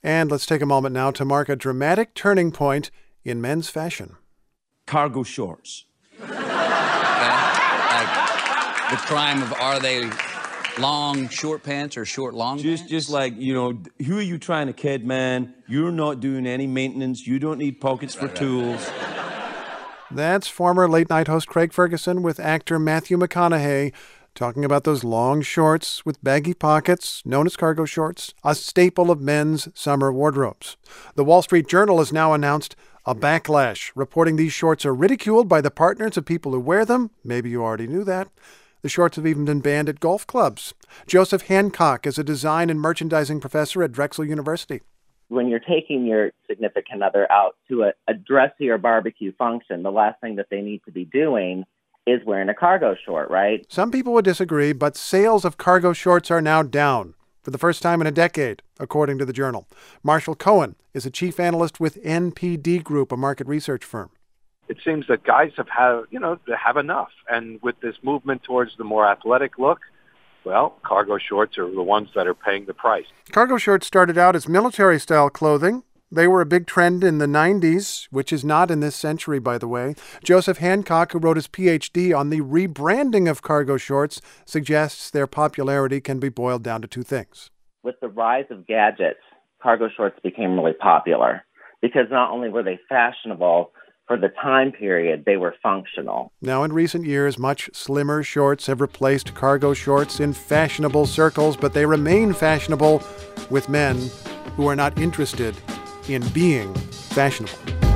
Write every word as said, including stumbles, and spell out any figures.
And let's take a moment now to mark a dramatic turning point in men's fashion. Cargo shorts. Okay? Like the crime of, are they long short pants or short long Just, pants? just like, you know, who are you trying to kid, man? You're not doing any maintenance. You don't need pockets for tools. That's former late-night host Craig Ferguson with actor Matthew McConaughey talking about those long shorts with baggy pockets, known as cargo shorts, a staple of men's summer wardrobes. The Wall Street Journal has now announced a backlash, reporting these shorts are ridiculed by the partners of people who wear them. Maybe you already knew that. The shorts have even been banned at golf clubs. Joseph Hancock is a design and merchandising professor at Drexel University. When you're taking your significant other out to a, a dressier barbecue function, the last thing that they need to be doing is wearing a cargo short, right? Some people would disagree, but sales of cargo shorts are now down for the first time in a decade, according to the Journal. Marshall Cohen is a chief analyst with N P D Group, a market research firm. It seems that guys have had, you know, have enough. And with this movement towards the more athletic look, well, cargo shorts are the ones that are paying the price. Cargo shorts started out as military-style clothing. They were a big trend in the nineties, which is not in this century, by the way. Joseph Hancock, who wrote his P H D on the rebranding of cargo shorts, suggests their popularity can be boiled down to two things. With the rise of gadgets, cargo shorts became really popular because not only were they fashionable, for the time period, they were functional. Now, in recent years, much slimmer shorts have replaced cargo shorts in fashionable circles, but they remain fashionable with men who are not interested in being fashionable.